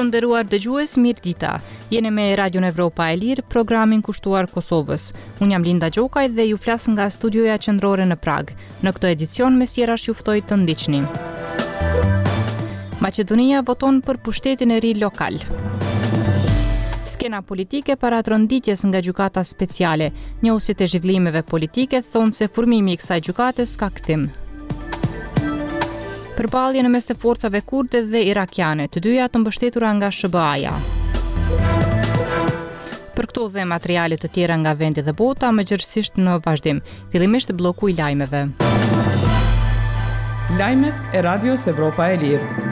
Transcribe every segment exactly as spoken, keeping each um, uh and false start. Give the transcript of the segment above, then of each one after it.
Të nderuar dëgjues, mirëdita. Jeni me Radio Evropa e Lirë, programin kushtuar Kosovës. Unë jam Linda Gjokaj dhe ju flas nga studioja qendrore në Prag. Në këtë edicion mes tjerash ju ftoj të ndiqni. Maqedonia voton për pushtetin e ri lokal. Skena politike para të rënditjes nga gjykata speciale. Njohuesit e zhvillimeve politike thonë se formimi i kësaj gjykate ka kthim. Përballje në mes të forcave kurde dhe irakiane, të dyja të mbështetura nga S B A-ja. Për këto dhe materiale të tjera nga vendi dhe bota, më gjithësisht në vazhdim. Fillimisht bloku i lajmeve. Lajmet e Radios Evropa e Lirë.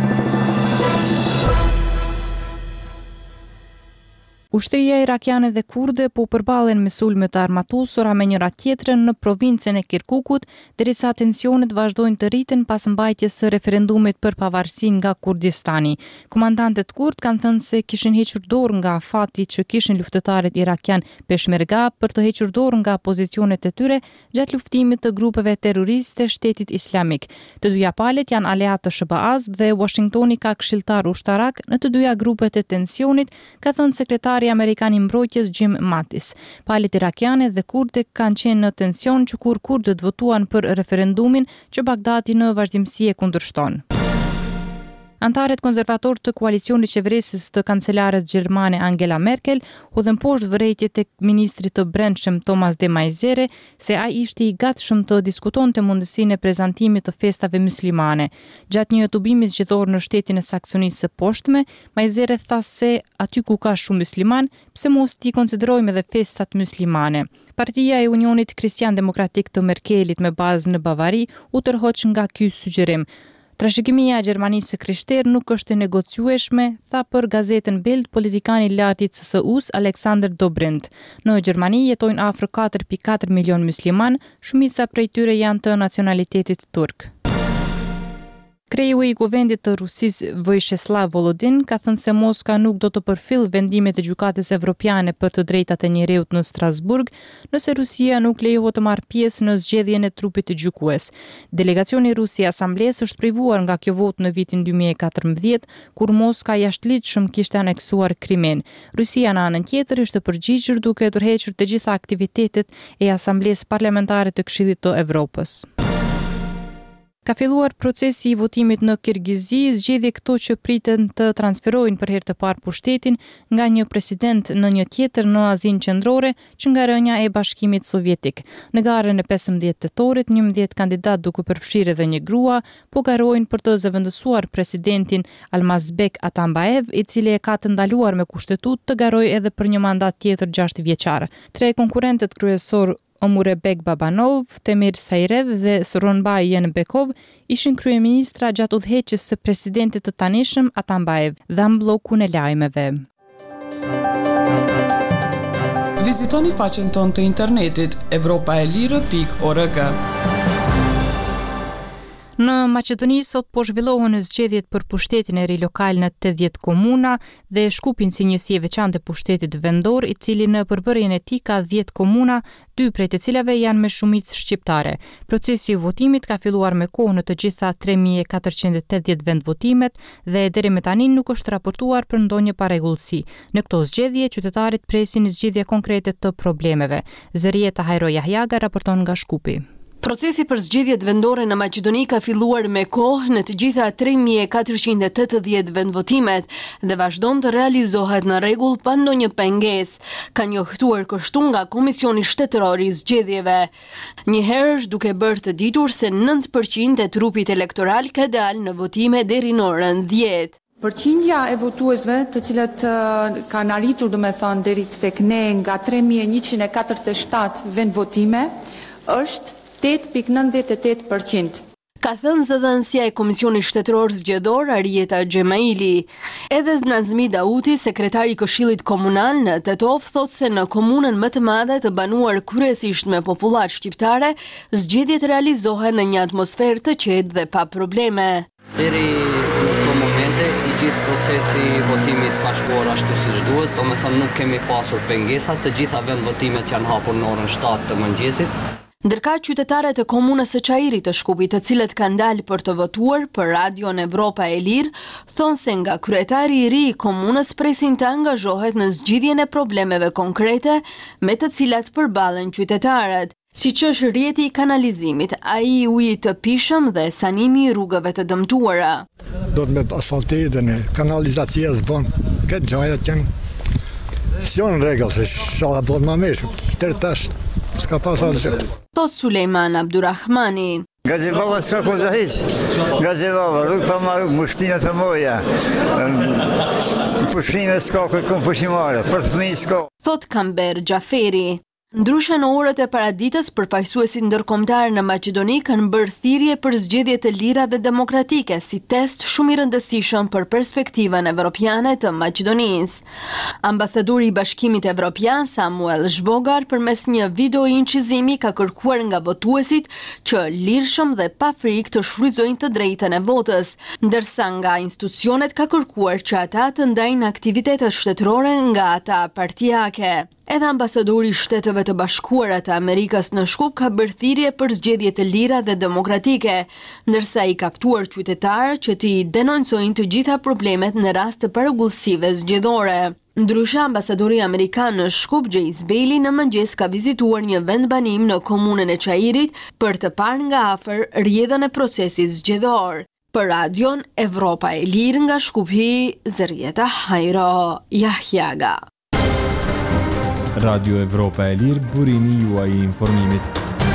Ushtria irakiane dhe kurde po përballen me sulme të armatosura me njëra tjetrën në provincën e Kirkukut, derisa tensionet vazhdojnë të rriten pas mbajtjes së referendumit për pavarësinë nga Kurdistani. Komandantët kurd kanë thënë se kishin hequr dorë nga afati që kishin luftëtarët irakian Peshmerga për të hequr dorë nga pozicionet e tyre gjatë luftimit të grupeve terroriste Shtetit Islamik. Të dyja palët janë aleatë të S B A-s dhe Washingtoni ka këshilltar ushtarak në të dyja grupet e tensionit, ka thënë sekretari Amerikan i mbrojtjes Jim Mattis. Palët irakiane dhe kurde kanë qenë në tension që kur kurdët votuan për referendumin që Bagdadi në vazhdimsi e kundërshton. Antarët konservator të koalicionit qeverisës të kancelarës gjermane Angela Merkel hodhën poshtë vërejtje tek ministri të brendshëm Thomas de Maizière se ai ishte i gatshëm të diskutonte mundësinë e prezantimit të festave muslimane. Gjatë një jetubimi zgjedhor në shtetin e Saksonisë së Poshtme, Maizière tha se aty ku ka shumë musliman, pse mos t'i konsiderojmë edhe festat muslimane. Partia e Unionit Kristian Demokratik të Merkelit me bazë në Bavari u tërhoq nga ky sugjerim. Trashëgimia e Gjermanisë së krishterë nuk është e negociueshme, tha për gazetën Bild politikani i lartë i C S U-s Alexander Dobrindt. Në Gjermani jetojnë afër katër pikë katër milion musliman, shumica prej tyre janë të nacionalitetit turk. Kreu i kuvendit të Rusisë Vyacheslav Volodin ka thënë se Moska nuk do të përfill vendimet e gjykatës evropiane për të drejtat e njerëzit në Strasburg, nëse Rusia nuk lejohet të marrë pjesë në zgjedhjen e trupit të gjykues. Delegacioni rus i asamblesë është privuar nga kjo votë në vitin dy mijë e katërmbëdhjetë, kur Moska jashtëligjshëm kishte aneksuar Krimen. Rusia në anën tjetër ishte përgjigjur duke tërhequr të gjitha aktivitetet e asamblesë parlamentare të Këshillit të Evropës. Ka filluar procesi i votimit në Kirgizi, zgjedhje këto që priten të transferojnë për herë të parë pushtetin nga një president në një tjetër në Azinë Qendrore që nga rënja e Bashkimit Sovjetik. Në garën e pesëmbëdhjetë tetorit, njëmbëdhjetë kandidat duke përfshirë edhe një grua po garojnë për të zëvendësuar presidentin Almazbek Atambayev, i cili e ka të ndaluar me kushtetut të garojë edhe për një mandat tjetër gjashtë vjeçar. Tre konkurrentët kryesor Omurebek Babanov, Temir Sajrev dhe Soronbay Yenbekov ishin kryeministra gjatë udhëheqjes së presidentit të tanishëm Atambayev, dhan bllokun e lajmeve. Vizitoni faqen tonë të internetit evropaelire pikë org. Në Maqedoni sot po zhvillohen zgjedhjet për pushtetin e ri lokal në tetëdhjetë komuna dhe shkupin si njësi e veçantë e pushtetit vendor, i cili në përbërjen e tij ka dhjetë komuna, dy prej të cilave janë me shumicë shqiptare. Procesi i votimit ka filluar me kohë në të gjitha tre mijë e katërqind e tetëdhjetë vendvotimet dhe deri më tani nuk është raportuar për ndonjë parregullsi. Në këto zgjedhje qytetarët presin zgjidhje konkrete të problemeve. Zërieta Hajro Jahjaga raporton nga Shkupi. Procesi për zgjedhjet vendore në Maqedoni ka filluar me kohë në të gjitha tre mijë e katërqind e tetëdhjetë vendvotimet dhe vazhdon të realizohet në rregull pa ndonjë pengesë, ka njohtuar kështu nga Komisioni Shtetëror i Zgjedhjeve. Njëherë është duke bërë të ditur se nëntë përqind e trupit elektoral ka dalë në votime deri në orën dhjetë. Përqindja e votuesve, të cilët uh, kanë arritur, do me thënë, deri tek ne nga tre mijë e njëqind e katërdhjetë e shtatë vendvotime, është tetë pikë nëntëdhjetë e tetë përqind. Ka thënë zëdhënësia e Komisionit Shtetëror Zgjedhor Arieta Xhemaili. Edhe Nazmi Dauti, sekretari i Këshillit Komunal në Tetov, thotë se në komunën më të madhe të banuar kryesisht me popullat shqiptare, zgjedhjet realizohen në një atmosferë të qetë dhe pa probleme. Deri në këto momente i gjithë procesi i votimit ka shkuar ashtu siç duhet, domethënë nuk kemi pasur pengesa, të gjitha vendvotimet janë hapur në orën shtatë të mëngjesit. Ndërka qytetarët e komunës së Çajirit të Shkupit, të cilët kanë dalë për të votuar për Radion Evropa e Lirë, thonë se nga kryetari i ri i komunës presin të angazhohet në zgjidhjen e problemeve konkrete me të cilat përballen qytetarët, siç është rrjeti i kanalizimit, ai i ujit të pishëm dhe sanimi i rrugëve të dëmtuara. Do të me asfaltitën e kanalizacijës bën, këtë gjajat janë si janë rregull se shoha bën më mirë. Deri tash s'ka pas asgjë. Thot Sulejman Abdurrahmani. Nga Gjevava s'ka koza hiq. Nga Gjevava, rrugë pa marrë, mushtinat e moja. Pushime s'ka, kërkon pushimare, për fëmijë s'ka. Thot Kamber Xhaferi. Ndryshe në orët e paraditës, përfaqësuesit ndërkombëtar në Maqedoni kanë bërë thirrje për zgjedhje të lira dhe demokratike si test shumë i rëndësishëm për perspektivën evropiane të Maqedonisë. Ambasadori i Bashkimit Evropian Samuel Zhbogar përmes një video incizimi ka kërkuar nga votuesit që lirshëm dhe pa frikë të shfrytëzojnë të drejtën e votës, ndërsa nga institucionet ka kërkuar që ata të ndajnë aktivitetet shtetërore nga ata partijake. Edhe ambasadori i Shteteve të Bashkuara të Amerikës në Shkup ka bërë thirrje për zgjedhje të lira dhe demokratike, ndërsa i ka ftuar qytetarë që t'i denoncojnë të gjitha problemet në rast të parregullsive zgjedhore. Ndryshe, ambasadori amerikan në Shkup, Jace Bailey, në mëngjes ka vizituar një vend banim në komunën e Çajirit për të parë nga afër rrjedhën e procesit zgjedhor. Për Radion Evropa e Lirë nga Shkupi, Zërieta Hajro Jahjaga. Radio Evropa e Lirë, burimi juaj i informimit.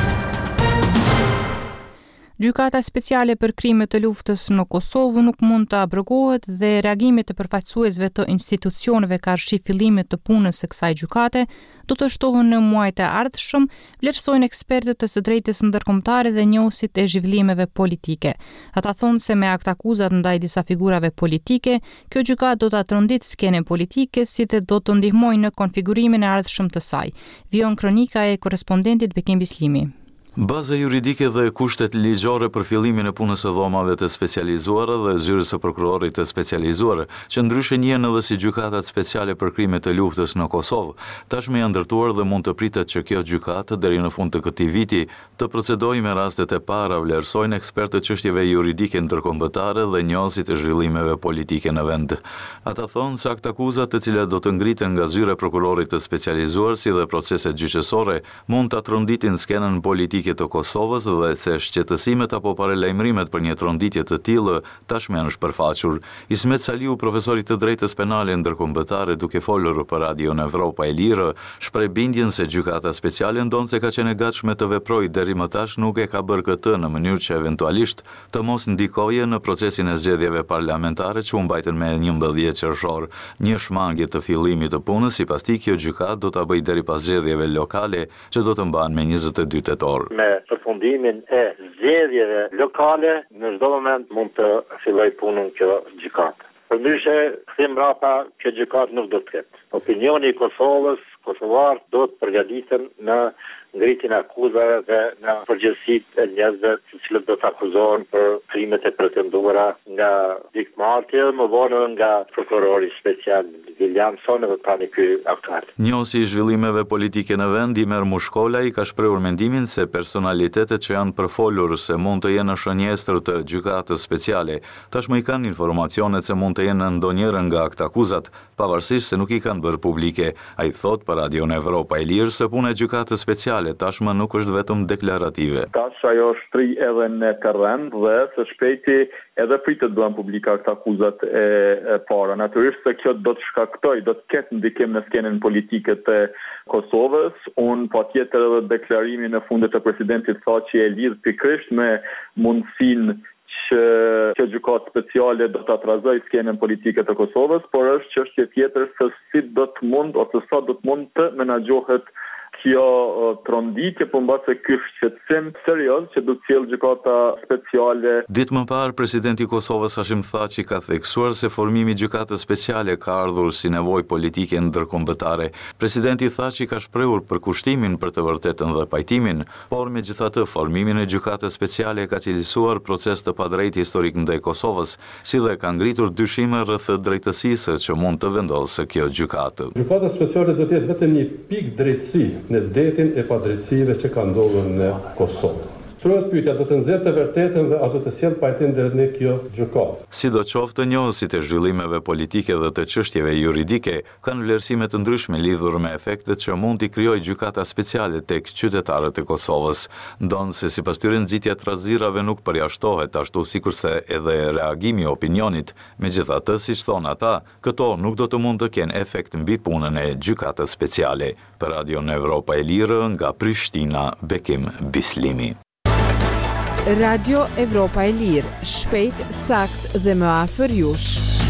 Gjykata speciale për krime të luftës në Kosovë nuk mund të abrogohet dhe reagimet e përfaqësuesve të institucioneve karshi fillimit të punës së kësaj gjykate do të shtohen në muajt e ardhshëm, vlerësojnë ekspertët të së drejtës ndërkombëtare dhe njohuesit e zhvillimeve politike. Ata thonë se me akt akuzat ndaj disa figurave politike, kjo gjykatë do ta trondit skenën politike si dhe do të ndihmojë në konfigurimin e ardhshëm të saj. Vion kronika e korrespondentit Bekim Bislimi. Baza juridike dhe kushtet ligjore për fillimin e punës së dhomave të specializuara dhe zyrës së prokurorit të specializuar, që ndryshe njihen edhe si gjykatat speciale për krime të luftës në Kosovë, tashmë janë ndërtuar dhe mund të pritet që kjo gjykatë deri në fund të këtij viti të procedojë me rastet e para, vlerësojnë ekspertët çështjeve juridike ndërkombëtare dhe njohuesit e zhvillimeve politike në vend. Ata thonë se akt akuzat të cilat do të ngriten nga zyra e prokurorit të specializuar si dhe proceset gjyqësore mund ta tronditin skenën politike të Kosovës dhe se shqetësimet apo paralajmërimet për një tronditje të tillë tashmë janë shpërfaqur. Ismet Saliu, profesori të drejtës penale ndërkombëtare, duke folur për Radion Evropa e Lirë, shpreh bindjen se gjykata speciale ndonse ka qenë e gatshme të veprojë deri më tash nuk e ka bërë këtë në mënyrë që eventualisht të mos ndikojë në procesin e zgjedhjeve parlamentare që u mbajtën me njëmbëdhjetë qershor. Një shmangje të fillimit të punës sipas tij kjo gjykatë do ta bëjë deri pas zgjedhjeve lokale që do të mbahen me njëzet e dy tetor. Me përfundimin e zgjedhjeve lokale, në çdo moment mund të filloj punën kjo gjykatë. Përndryshe, kthim mbrapa, kjo gjykatë nuk do të ketë. Opinioni i Kosovës, kosovarët do të përgatiten në ngritjen e akuzave dhe në përgjegjësitë e njerëzve të cilët do të akuzohen për krimet e pretenduara nga dikmartja, më vonë nga prokurori special Williamson dhe tani ky aktual. Njohuesi i zhvillimeve politike në vend, Imer Mushkola, i ka shprehur mendimin se personalitetet që janë përfolur se mund të jenë në shënjestër të gjykatës speciale, tashmë i kanë informacionet se mund të jenë ndonjëherë nga akt akuzat, pavarësisht se nuk i kanë bërë publike. Ai thot për Radion Evropa e Lirë se puna e gjykatës speciale tashmë nuk është vetëm deklarative. Tash ajo shtri edhe në terren dhe së shpejti edhe pritet bëhen publika këta akuzat e, e para. Natyrisht se kjo do të shkaktoj, do të ketë ndikim në skenën politike të Kosovës. Unë patjetër edhe deklarimin në fundet të presidentit tha që e lidh pikërisht me mundësinë që kjo gjykatë speciale do të atrazoj skenën politike të Kosovës, por është çështje tjetër se si do të mund ose sa do të mund të menaxhohet kjo tronditje, po mbase ky shqetësim serioz që do të sjellë gjykata speciale. Ditë më parë, presidenti i Kosovës Hashim Thaçi ka theksuar se formimi i gjykatës speciale ka ardhur si nevojë politike ndërkombëtare. Presidenti Thaçi ka shprehur përkushtimin për të vërtetën dhe pajtimin, por megjithatë formimin e gjykatës speciale ka cilësuar proces të padrejtë historik ndaj Kosovës, si dhe ka ngritur dyshime rreth drejtësisë që mund të vendosë kjo gjykatë. Gjykata speciale do të jetë vetëm një pikë drejtësi në detin e padrejtësive që ka ndodhur në Kosovë. Shtrohet pyetja, do të nxjerrë të vërtetën dhe ato të sjell pajtim deri në kjo gjykatë. Sidoqoftë, njohësit e zhvillimeve politike dhe të çështjeve juridike kanë vlerësime të ndryshme lidhur me efektet që mund t'i krijojë gjykata speciale tek qytetarët e Kosovës. Ndonë se sipas tyre nxitja e trazirave nuk përjashtohet, ashtu sikurse edhe reagimi i opinionit. Megjithatë, siç thon ata, këto nuk do të mund të kenë efekt mbi punën e gjykatës speciale. Për Radio Evropa e Lirë nga Prishtina, Bekim Bislimi. Radio Evropa e Lirë, shpejt, sakt dhe më afër jush.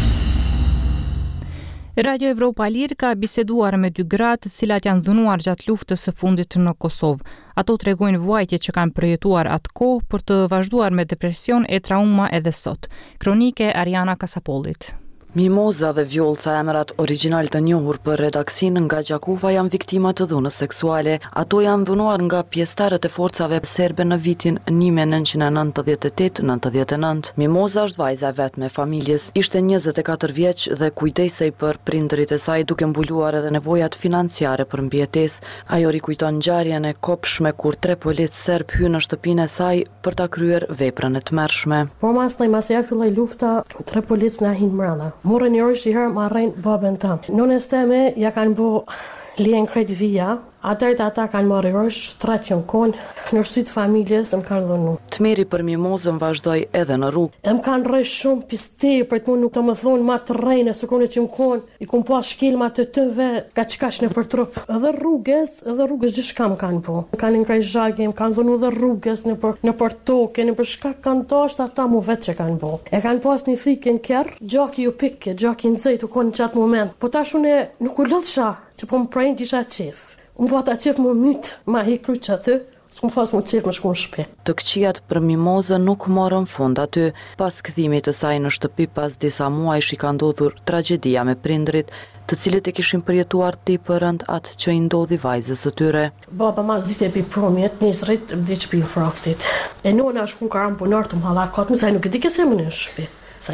Radio Evropa e Lirë ka biseduar me dy gratë, të cilat janë dhunuar gjatë luftës së fundit në Kosovë. Ato tregojnë vuajtje që kanë përjetuar atë kohë për të vazhduar me depresion e trauma edhe sot. Kronike Ariana Kasapollit. Mimoza dhe Vjollca, emrat origjinal të njohur për redaksin nga Gjakova, janë viktima të dhunës seksuale. Ato janë dhunuar nga pjesëtarët e forcave serbe në vitin një mijë nëntëqind e nëntëdhjetë e tetë nëntëdhjetë e nëntë. Mimoza është vajza e vetme e familjes. Ishte njëzet e katër vjeç dhe kujdesej për prindërit e saj, duke mbuluar edhe nevojat financiare për mbijetesë. Ajo rikujton ngjarjen e kopshme kur tre polic serb hynë në shtëpinë e saj për ta kryer veprën e tmerrshme. Po mas në mas ja filloi lufta, tre polic na hin mbrana. Morën një orë shiher marrën babën tam. Nënës teme ja kanë bu lien kredi via. Atëherë ata kanë marrë rrosh, tretjon kon, në syt familjes më kanë dhënë. Tmeri për Mimozën vazhdoi edhe në rrugë. Em kanë rrej shumë piste për të më nuk të më thonë ma të rrejnë, së kone që më konë, i kumë pas shkelma të tëve, ka qkash në për trup. Edhe rrugës, edhe rrugës gjithë më kanë po. Kanë në krejt zhagje, më kanë dhënu edhe rrugës në për, në për toke, në për shka kanë dasht ata mu vetë që kanë po. E kanë pas një thikin kjerë, gjaki ju pikke, gjaki në zejt u konë në qatë moment. Po tash unë nuk u lëllësha, që po më prejnë kisha qef. Unë po ata qef më mytë, ma hikru që aty, s'ku më pas më qef më shku në shpe. Të këqijat për Mimozën nuk morën fund aty. Pas kthimit të saj në shtëpi pas disa muajsh i ka ndodhur tragedia me prindrit, të cilët e kishin përjetuar tepër rënd atë që i ndodhi vajzës së tyre. Baba mas ditë e pi promjet, njës rrit vdi që pi fraktit. E nona shku në karam punar të më halakat, më saj nuk e di këse më në shpe.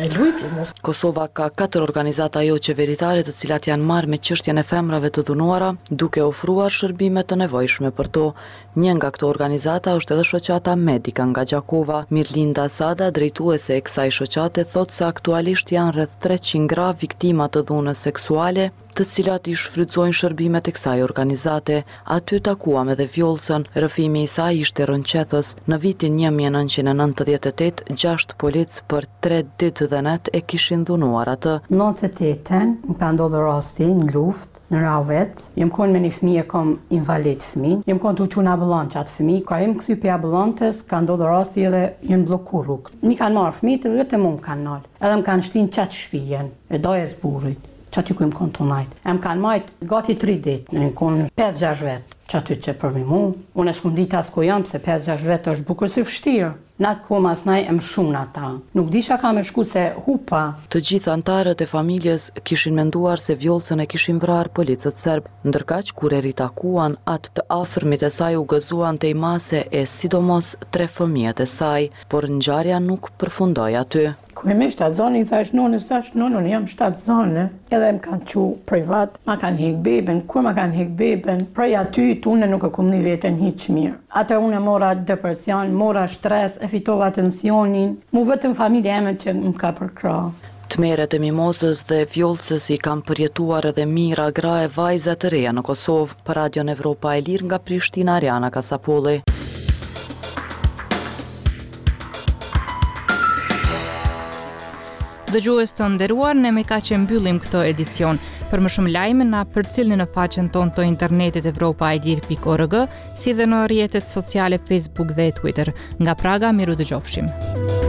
Kosova ka katër organizata jo qeveritare të cilat janë marrë me çështjen e femrave të dhunuara, duke ofruar shërbime të nevojshme për to. Një nga këto organizata është edhe shoqata Medika nga Gjakova. Mirlinda Sada, drejtuese e kësaj shoqate, thotë se aktualisht janë rreth treqind gra viktima të dhunës seksuale, të cilat i shfrytëzojnë shërbimet e kësaj organizate. Aty takuam edhe Vjollcën. Rrëfimi i saj ishte rënqethës. Në vitin një mijë nëntëqind e nëntëdhjetë e tetë, gjashtë polic për tre ditë dhe net e kishin dhunuar atë. nëntëdhjetë e tetën më ka ndodhur rasti në luftë në Ravet. Jem konë me një fëmijë, kom invalid fëmijë. Jem konë të uqu në ambulant që atë fëmijë. Ka jem këthy për ambulantës, ka ndodhur rasti edhe jem bloku rrugë. Mi kanë marrë fëmijë të vetë mu më kanë nalë. Edhe më kanë shtinë qatë shpijen, e dojes burit. Që aty ku im konë të majtë. E më kanë majtë gati tri ditë, në konë pesë gjashtë vetë. Që aty që përmi mu, unë e s'kum ditë as ku jam, se pesë gjashtë vetë është bukur si fështirë. Në atë kohë mas naj e më shumë në ata. Nuk disha ka me shku se hupa. Të gjithë antarët e familjes kishin menduar se Vjollcën e kishin vrarë policët serb, ndërkaq kur e ritakuan, atë të afërmit e saj u gëzuan te i mase e sidomos tre fëmijët e saj, por ngjarja nuk përfundoi aty. Ku e me shtatë zoni, i thash nonës, thash nonën, jam shtatë zone. Edhe më kanë qu privat, ma kanë hek beben, kur ma kanë hek beben, prej aty të une nuk e kum një vetën hiq mirë. Ate une mora depresion, mora stres, e fitova tensionin, mu vetëm familje eme që më ka përkra. Tmeret e Mimozës dhe Vjollcës i kam përjetuar edhe mira gra e vajza të reja në Kosovë. Për Radion Evropa e Lirë nga Prishtina, Ariana Kasapolli. Dëgjues të nderuar, ne me ka që mbyllim këtë edicion. Për më shumë lajme na përcilni në faqen tonë të internetit evropa e lirë pikë org, si dhe në rrjetet sociale Facebook dhe Twitter. Nga Praga, miru dëgjofshim.